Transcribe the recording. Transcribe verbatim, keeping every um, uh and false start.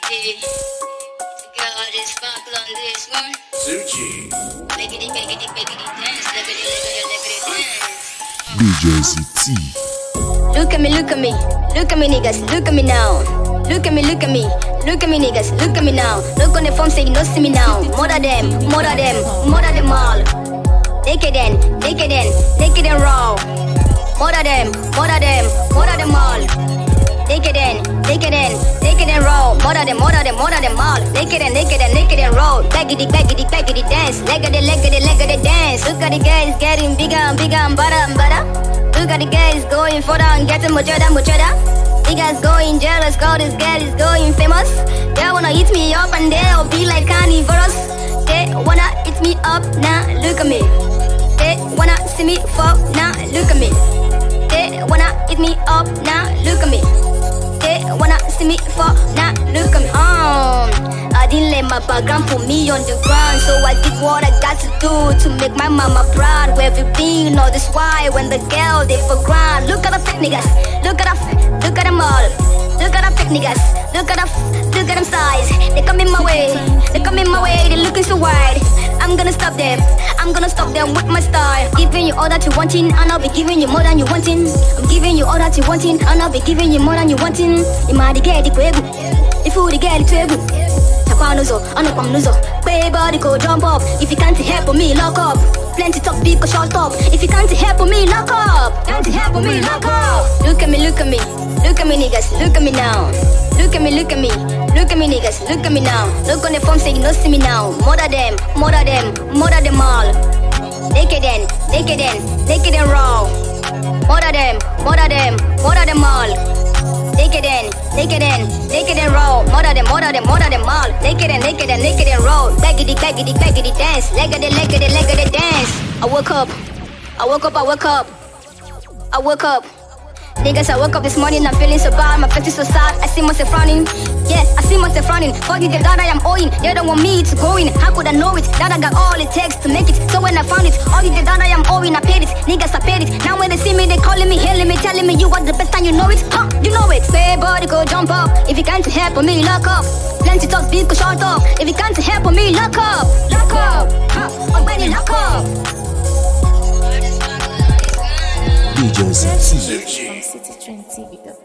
Hey, God is sparkle on this one. Suchi. Leggedy, leggedy, leggedy dance, leggedy, leggedy, leggedy dance. D J C T. Look at me, look at me, look at me niggas, look at me now. Look at me, look at me, look at me niggas, look at me now. Look on the phone say you don't see me now. More of them, more of them, more of them all. Decadent, decadent, decadent raw. More of them, more of them, more of them all. Decadent, decadent, decadent raw. More of them, more of them, more of them all. Decadent, decadent, decadent raw. Baggity, baggity, baggity dance. Leggedy, leggedy, leggedy dance. Look at the guys getting bigger and bigger and better and better. Look at the guys going further and getting much better, much better. Niggas going jealous, cause this girl is going famous. They wanna eat me up and they'll be like carnivorous. They wanna eat me up, now nah, look at me. They wanna see me fall, now nah, look at me. They wanna eat me up, now nah, look at me. They wanna see me fall, now nah, look at me. Um, I didn't let my background put me on the ground, so I did what I got to do to make my mama proud. Where you been? All this why when the girl they for ground. Look at the fake niggas, look at the, look at them all. Look at the fake niggas, look at the, look at them size. They come in my way, they come in my way. They looking so wide. I'm gonna stop them, I'm gonna stop them with my style. Giving you all that you wanting, and I'll be giving you more than you wanting. I'm giving you all that you wanting, and I'll be giving you more than you wanting. You might get the kwegu, if you get the kwegu. Nuzo, Anupanuzo, baby body go jump up. If you can't help me, lock up. Plenty talk, big go shut up. If you can't help me, lock up. Can't help me, lock up. Look at me, look at me, look at me niggas, look at me now. Look at me, look at me, look at me niggas, look at me now. Look on the phone say you don't see me now. More of them, more of them, more of them all. Decadent, decadent, decadent raw. More of them, more of them, more of them all. Decadent, decadent, decadent raw. More of them, more of them, more of them all. Decadent, decadent, decadent raw. Leggedy, leggedy, leggedy dance. Leggedy, leggedy, leggedy dance. I woke up, I woke up, I woke up, I woke up. Niggas, I woke up this morning, I'm feeling so bad, my face is so sad, I see myself frowning. Yeah, I see myself frowning. Forget the God I am owing. They don't want me to go in. How could I know it? That I got all it takes to make it. So when I found it, all the God I am owing, I paid it. Niggas, I paid it. Now when they see me, they calling me, hailing me, telling me you are the best and you know it. Huh, you know it. Say body go jump up. If you can't help me, lock up. Plenty talk, big go shut up. If you can't help me, lock up. Lock up. Huh, already lock up. D J C T. Suchi. City Trend T V.